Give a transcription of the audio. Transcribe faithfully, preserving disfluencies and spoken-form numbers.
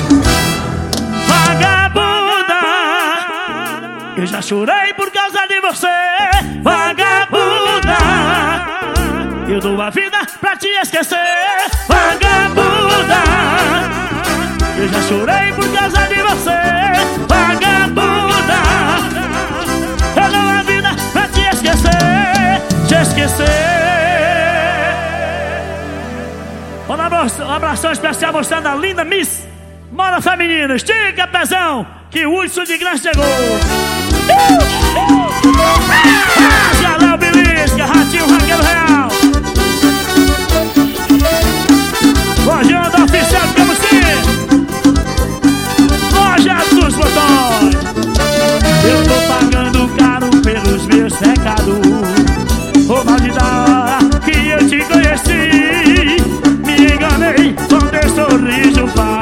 Vagabunda, eu já chorei por causa de você. Vagabunda, eu dou a vida pra te esquecer. Vagabunda, eu já chorei por causa de você. Vagabunda, eu dou a vida pra te esquecer. Te esquecer. Um abração especial mostrando a linda Miss Moda Feminina. Estica, pezão, que o Hudson de Graça chegou. Galão Belisca, Ratinho Raquel Real. Lojão da Oficial de Camusim. Loja dos Botões. Eu tô pagando caro pelos meus pecados. Ô maldita hora que eu te conheci, me enganei com teu sorriso.